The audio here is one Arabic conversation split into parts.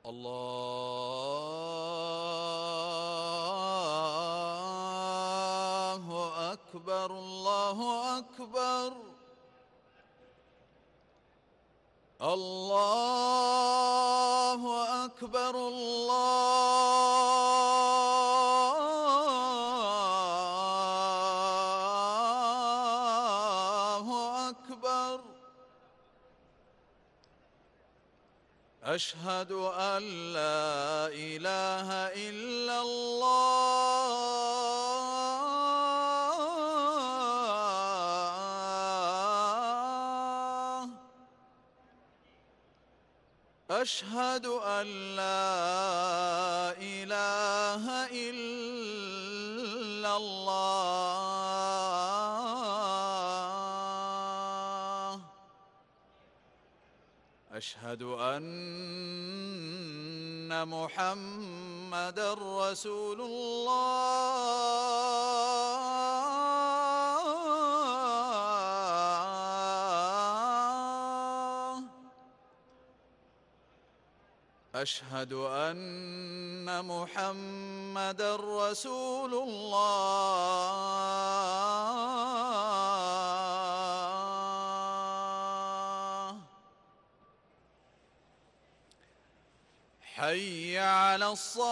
الله أكبر الله أكبر الله أكبر الله أكبر أشهد أن لا إله إلا الله أشهد أن لا إله إلا الله أشهد أن محمدًا رسول الله أشهد أن محمدًا رسول الله حي على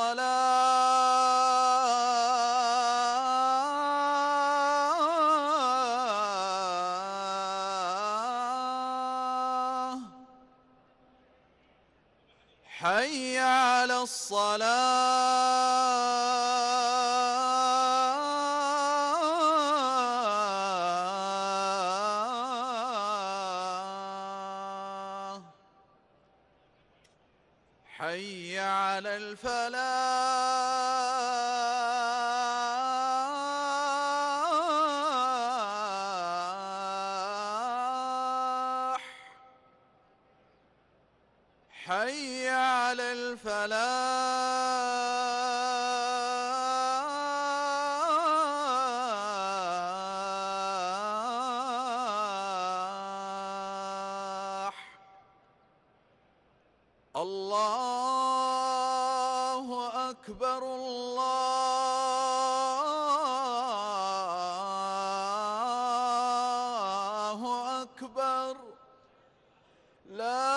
الصلاة حي على الصلاة حي على الفلاح حي على الفلاح الله أكبر الله أكبر لا